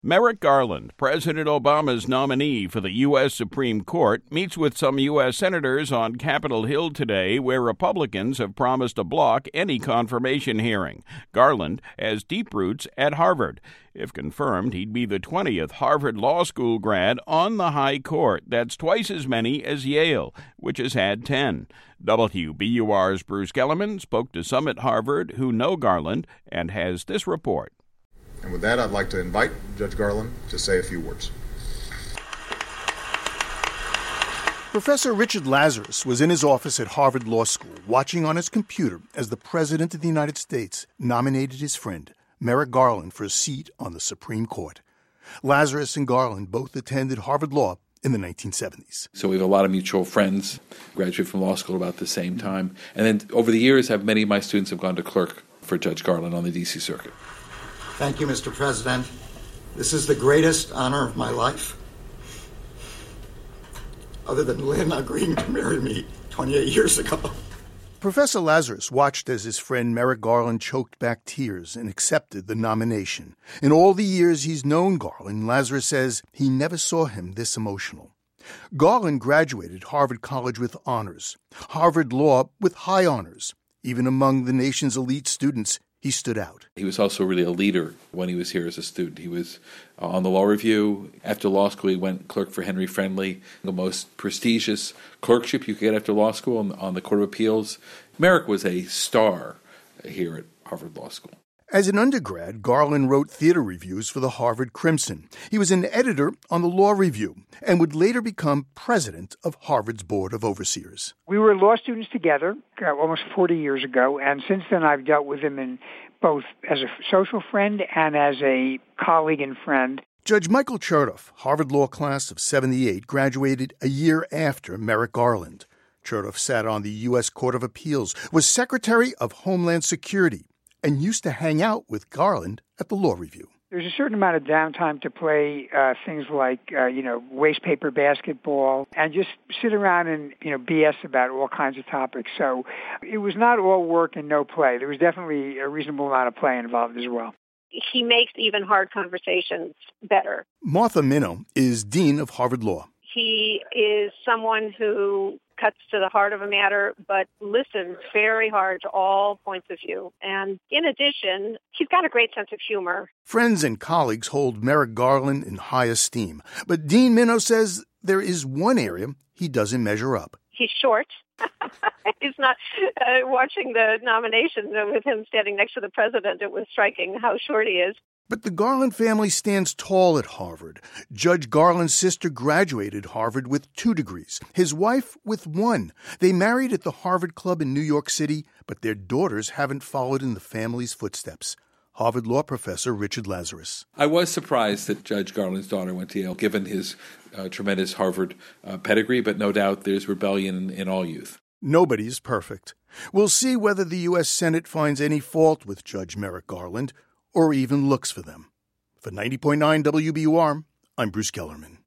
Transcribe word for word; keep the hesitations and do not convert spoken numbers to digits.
Merrick Garland, President Obama's nominee for the U S Supreme Court, meets with some U S senators on Capitol Hill today, where Republicans have promised to block any confirmation hearing. Garland has deep roots at Harvard. If confirmed, he'd be the twentieth Harvard Law School grad on the high court. That's twice as many as Yale, which has had ten. W B U R's Bruce Gellerman spoke to some at Harvard who know Garland and has this report. And with that, I'd like to invite Judge Garland to say a few words. Professor Richard Lazarus was in his office at Harvard Law School, watching on his computer as the President of the United States nominated his friend, Merrick Garland, for a seat on the Supreme Court. Lazarus and Garland both attended Harvard Law in the nineteen seventies. So we have a lot of mutual friends, graduated from law school about the same time. And then over the years, have many of my students have gone to clerk for Judge Garland on the D C Circuit. Thank you, Mister President. This is the greatest honor of my life, other than Lynn agreeing to marry me twenty-eight years ago. Professor Lazarus watched as his friend Merrick Garland choked back tears and accepted the nomination. In all the years he's known Garland, Lazarus says he never saw him this emotional. Garland graduated Harvard College with honors, Harvard Law with high honors. Even among the nation's elite students, he stood out. He was also really a leader when he was here as a student. He was uh, on the law review. After law school, he went clerk for Henry Friendly, the most prestigious clerkship you could get after law school on, on the Court of Appeals. Merrick was a star here at Harvard Law School. As an undergrad, Garland wrote theater reviews for the Harvard Crimson. He was an editor on the Law Review and would later become president of Harvard's Board of Overseers. We were law students together uh, almost forty years ago, and since then I've dealt with him in both as a social friend and as a colleague and friend. Judge Michael Chertoff, Harvard Law class of seventy-eight, graduated a year after Merrick Garland. Chertoff sat on the U S Court of Appeals, was Secretary of Homeland Security, and used to hang out with Garland at the Law Review. There's a certain amount of downtime to play uh, things like, uh, you know, waste paper basketball and just sit around and, you know, B S about all kinds of topics. So it was not all work and no play. There was definitely a reasonable amount of play involved as well. He makes even hard conversations better. Martha Minow is Dean of Harvard Law. He is someone who cuts to the heart of a matter, but listens very hard to all points of view. And in addition, he's got a great sense of humor. Friends and colleagues hold Merrick Garland in high esteem. But Dean Minow says there is one area he doesn't measure up. He's short. He's not uh, watching the nomination with him standing next to the president. It was striking how short he is. But the Garland family stands tall at Harvard. Judge Garland's sister graduated Harvard with two degrees, his wife with one. They married at the Harvard Club in New York City, but their daughters haven't followed in the family's footsteps. Harvard Law professor Richard Lazarus. I was surprised that Judge Garland's daughter went to Yale, given his uh, tremendous Harvard uh, pedigree, but no doubt there's rebellion in, in all youth. Nobody is perfect. We'll see whether the U S Senate finds any fault with Judge Merrick Garland, or even looks for them. For ninety point nine W B U R, I'm Bruce Gellerman.